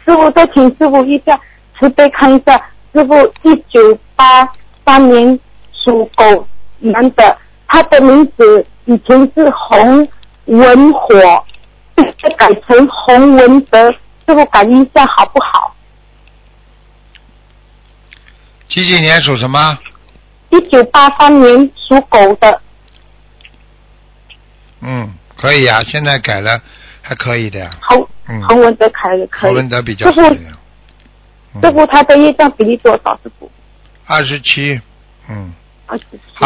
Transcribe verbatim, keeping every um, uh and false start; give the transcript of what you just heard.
师傅再请师傅一下，慈悲看一下，师傅一九八三年属狗男的，他的名字以前是洪文火，改成洪文德，师傅感应一下好不好？ 几几年属什么？ 一九八三年属狗的。 嗯，可以啊，现在改了，还可以的呀。 洪嗯， 洪文德改了可以。 洪文德比较好一点。 师傅他的业障比例多少？师傅？ 二十七。嗯。 二十七。